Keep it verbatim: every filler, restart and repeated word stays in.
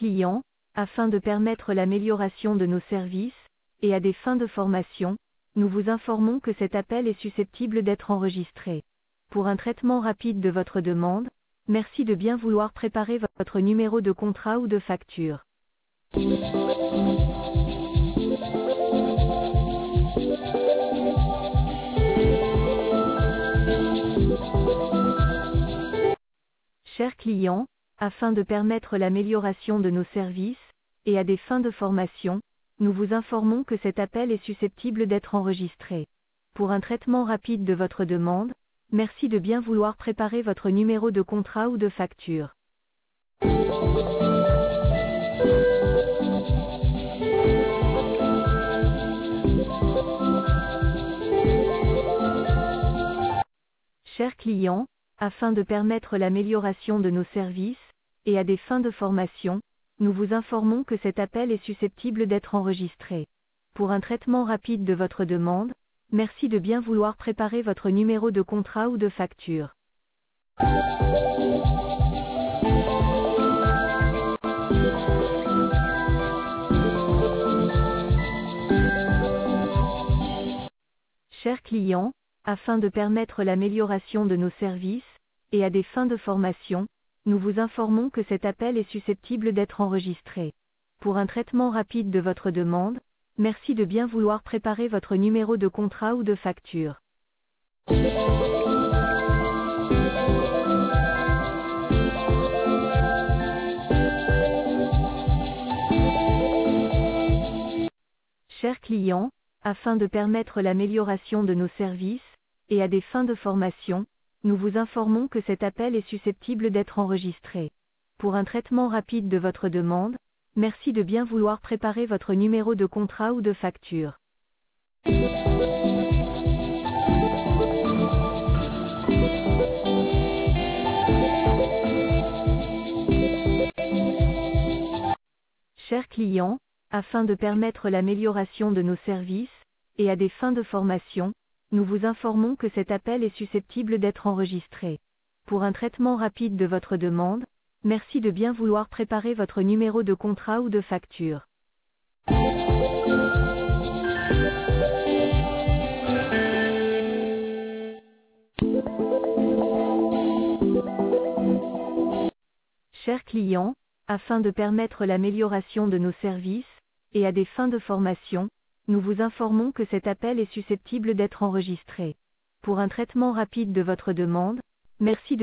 client, afin de permettre l'amélioration de nos services, et à des fins de formation, nous vous informons que cet appel est susceptible d'être enregistré. Pour un traitement rapide de votre demande, merci de bien vouloir préparer votre numéro de contrat ou de facture. Chers clients, afin de permettre l'amélioration de nos services, et à des fins de formation, nous vous informons que cet appel est susceptible d'être enregistré. Pour un traitement rapide de votre demande, merci de bien vouloir préparer votre numéro de contrat ou de facture. Chers clients, afin de permettre l'amélioration de nos services, et à des fins de formation, nous vous informons que cet appel est susceptible d'être enregistré. Pour un traitement rapide de votre demande, merci de bien vouloir préparer votre numéro de contrat ou de facture. Chers clients, afin de permettre l'amélioration de nos services, et à des fins de formation, nous vous informons que cet appel est susceptible d'être enregistré. Pour un traitement rapide de votre demande, merci de bien vouloir préparer votre numéro de contrat ou de facture. Chers clients, afin de permettre l'amélioration de nos services, et à des fins de formation, nous vous informons que cet appel est susceptible d'être enregistré. Pour un traitement rapide de votre demande, merci de bien vouloir préparer votre numéro de contrat ou de facture. Chers clients, afin de permettre l'amélioration de nos services, et à des fins de formation, nous vous informons que cet appel est susceptible d'être enregistré. Pour un traitement rapide de votre demande, merci de bien vouloir préparer votre numéro de contrat ou de facture. Chers clients, afin de permettre l'amélioration de nos services, et à des fins de formation, nous vous informons que cet appel est susceptible d'être enregistré. Pour un traitement rapide de votre demande, merci de